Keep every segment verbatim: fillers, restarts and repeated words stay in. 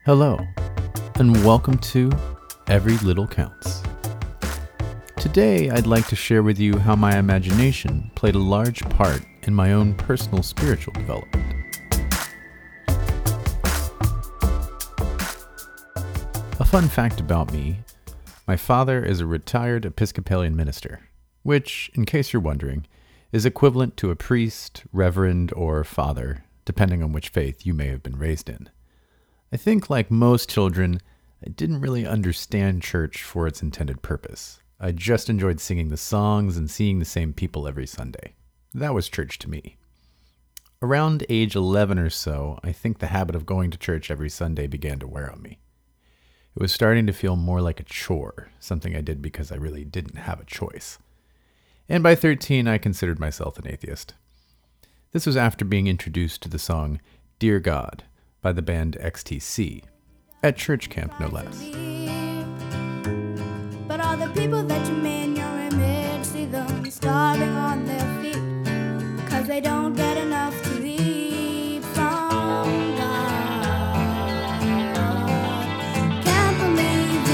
Hello, and welcome to Every Little Counts. Today, I'd like to share with you how my imagination played a large part in my own personal spiritual development. A fun fact about me, my father is a retired Episcopalian minister, which, in case you're wondering, is equivalent to a priest, reverend, or father, depending on which faith you may have been raised in. I think, like most children, I didn't really understand church for its intended purpose. I just enjoyed singing the songs and seeing the same people every Sunday. That was church to me. Around age eleven or so, I think the habit of going to church every Sunday began to wear on me. It was starting to feel more like a chore, something I did because I really didn't have a choice. And by thirteen, I considered myself an atheist. This was after being introduced to the song Dear God by the band X T C, at church camp no less. But all the people that you made in your image, see them starving on their feet, because they don't get enough to eat from God. Can't believe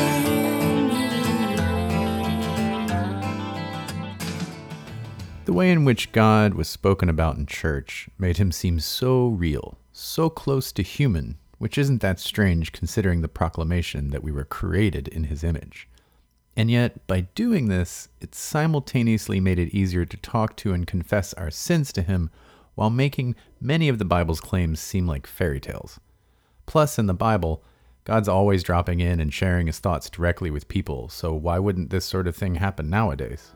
in you. The way in which God was spoken about in church made him seem so real, so close to human, which isn't that strange considering the proclamation that we were created in his image. And yet, by doing this, it simultaneously made it easier to talk to and confess our sins to him while making many of the Bible's claims seem like fairy tales. Plus, in the Bible, God's always dropping in and sharing his thoughts directly with people, so why wouldn't this sort of thing happen nowadays?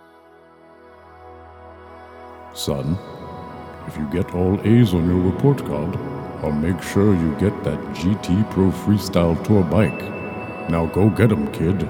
Son, if you get all A's on your report card, I'll make sure you get that G T Pro Freestyle Tour bike. Now go get 'em, kid.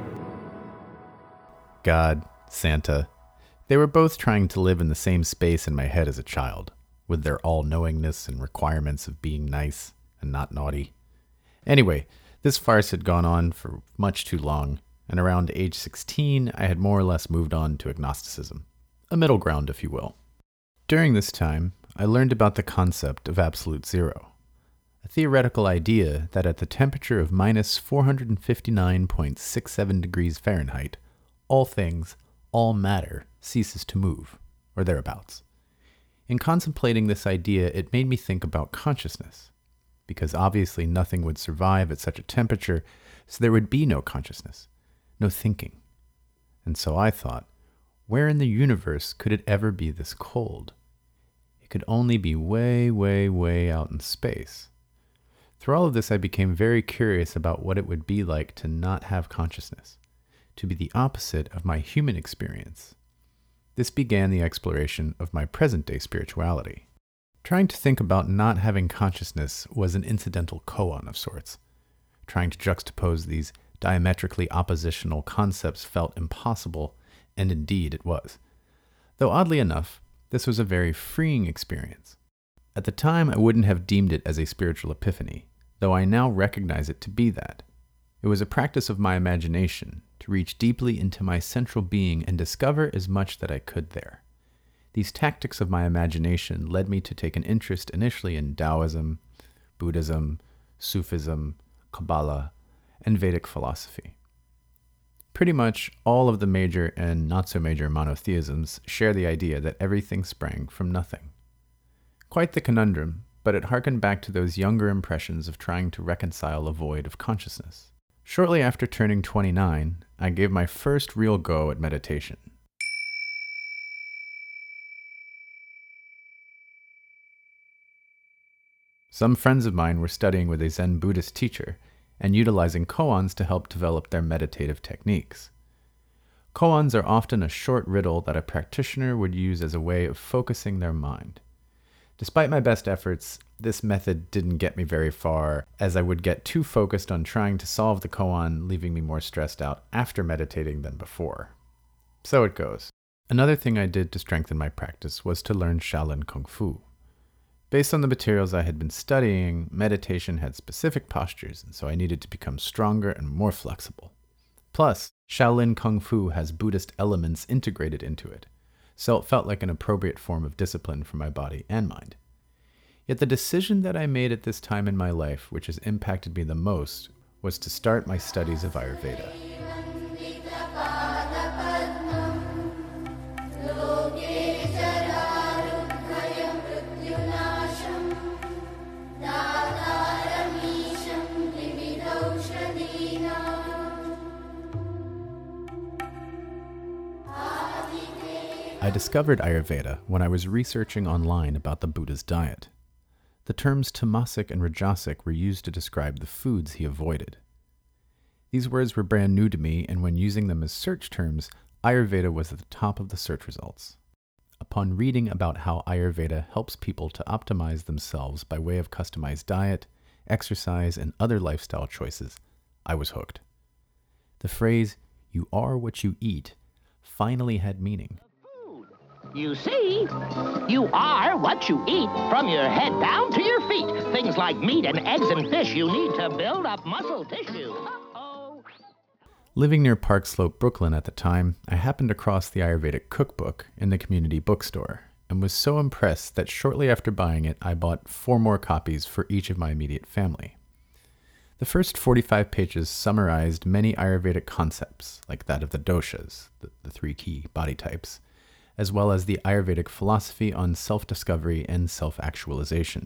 God, Santa, they were both trying to live in the same space in my head as a child, with their all-knowingness and requirements of being nice and not naughty. Anyway, this farce had gone on for much too long, and around age sixteen, I had more or less moved on to agnosticism. A middle ground, if you will. During this time, I learned about the concept of absolute zero, a theoretical idea that at the temperature of minus four hundred fifty-nine point six seven degrees Fahrenheit, all things, all matter, ceases to move, or thereabouts. In contemplating this idea, it made me think about consciousness, because obviously nothing would survive at such a temperature, so there would be no consciousness, no thinking. And so I thought, where in the universe could it ever be this cold? It could only be way, way, way out in space. Through all of this, I became very curious about what it would be like to not have consciousness, to be the opposite of my human experience. This began the exploration of my present-day spirituality. Trying to think about not having consciousness was an incidental koan of sorts. Trying to juxtapose these diametrically oppositional concepts felt impossible, and indeed it was. Though oddly enough, this was a very freeing experience. At the time, I wouldn't have deemed it as a spiritual epiphany, though I now recognize it to be that. It was a practice of my imagination to reach deeply into my central being and discover as much that I could there. These tactics of my imagination led me to take an interest initially in Taoism, Buddhism, Sufism, Kabbalah, and Vedic philosophy. Pretty much all of the major and not-so-major monotheisms share the idea that everything sprang from nothing. Quite the conundrum, but it harkened back to those younger impressions of trying to reconcile a void of consciousness. Shortly after turning twenty-nine, I gave my first real go at meditation. Some friends of mine were studying with a Zen Buddhist teacher and utilizing koans to help develop their meditative techniques. Koans are often a short riddle that a practitioner would use as a way of focusing their mind. Despite my best efforts, this method didn't get me very far, as I would get too focused on trying to solve the koan, leaving me more stressed out after meditating than before. So it goes. Another thing I did to strengthen my practice was to learn Shaolin Kung Fu. Based on the materials I had been studying, meditation had specific postures, and so I needed to become stronger and more flexible. Plus, Shaolin Kung Fu has Buddhist elements integrated into it, so it felt like an appropriate form of discipline for my body and mind. Yet the decision that I made at this time in my life, which has impacted me the most, was to start my studies of Ayurveda. I discovered Ayurveda when I was researching online about the Buddha's diet. The terms tamasic and rajasic were used to describe the foods he avoided. These words were brand new to me, and when using them as search terms, Ayurveda was at the top of the search results. Upon reading about how Ayurveda helps people to optimize themselves by way of customized diet, exercise, and other lifestyle choices, I was hooked. The phrase, "you are what you eat," finally had meaning. You see, you are what you eat, from your head down to your feet. Things like meat and eggs and fish you need to build up muscle tissue. Uh-oh. Living near Park Slope, Brooklyn at the time, I happened across the Ayurvedic cookbook in the community bookstore and was so impressed that shortly after buying it, I bought four more copies for each of my immediate family. The first forty-five pages summarized many Ayurvedic concepts, like that of the doshas, the, the three key body types, as well as the Ayurvedic philosophy on self-discovery and self-actualization.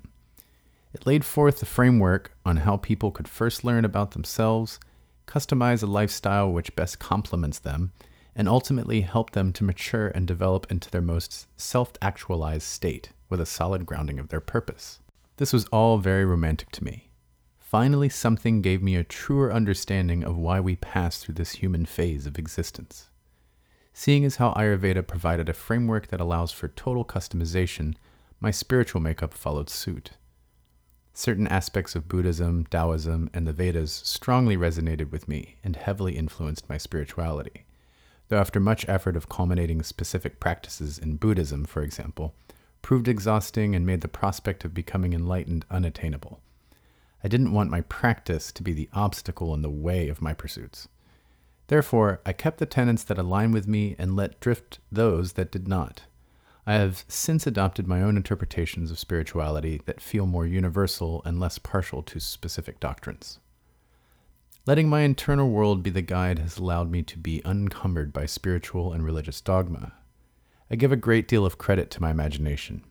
It laid forth a framework on how people could first learn about themselves, customize a lifestyle which best complements them, and ultimately help them to mature and develop into their most self-actualized state with a solid grounding of their purpose. This was all very romantic to me. Finally, something gave me a truer understanding of why we pass through this human phase of existence. Seeing as how Ayurveda provided a framework that allows for total customization, my spiritual makeup followed suit. Certain aspects of Buddhism, Taoism, and the Vedas strongly resonated with me and heavily influenced my spirituality, though after much effort of culminating specific practices in Buddhism, for example, proved exhausting and made the prospect of becoming enlightened unattainable. I didn't want my practice to be the obstacle in the way of my pursuits. Therefore, I kept the tenets that align with me and let drift those that did not. I have since adopted my own interpretations of spirituality that feel more universal and less partial to specific doctrines. Letting my internal world be the guide has allowed me to be unencumbered by spiritual and religious dogma. I give a great deal of credit to my imagination.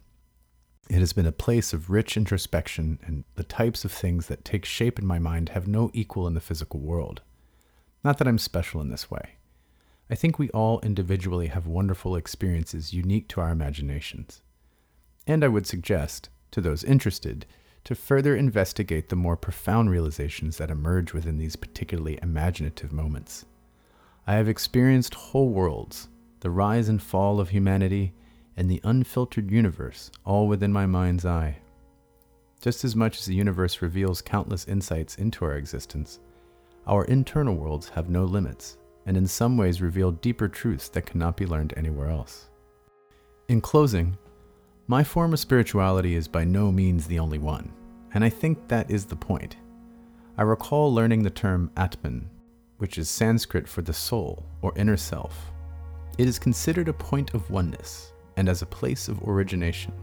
It has been a place of rich introspection, and the types of things that take shape in my mind have no equal in the physical world. Not that I'm special in this way. I think we all individually have wonderful experiences unique to our imaginations. And I would suggest, to those interested, to further investigate the more profound realizations that emerge within these particularly imaginative moments. I have experienced whole worlds, the rise and fall of humanity, and the unfiltered universe, all within my mind's eye. Just as much as the universe reveals countless insights into our existence, our internal worlds have no limits, and in some ways reveal deeper truths that cannot be learned anywhere else. In closing, my form of spirituality is by no means the only one, and I think that is the point. I recall learning the term Atman, which is Sanskrit for the soul or inner self. It is considered a point of oneness, and as a place of origination.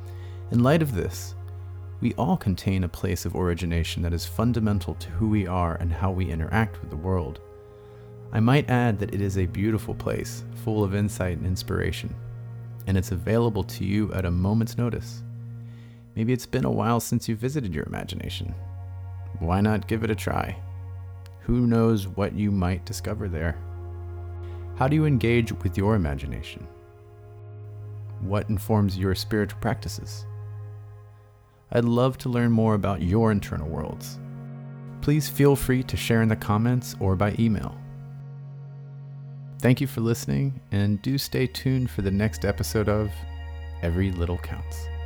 In light of this, we all contain a place of origination that is fundamental to who we are and how we interact with the world. I might add that it is a beautiful place, full of insight and inspiration, and it's available to you at a moment's notice. Maybe it's been a while since you visited your imagination. Why not give it a try? Who knows what you might discover there? How do you engage with your imagination? What informs your spiritual practices? I'd love to learn more about your internal worlds. Please feel free to share in the comments or by email. Thank you for listening, and do stay tuned for the next episode of Every Little Counts.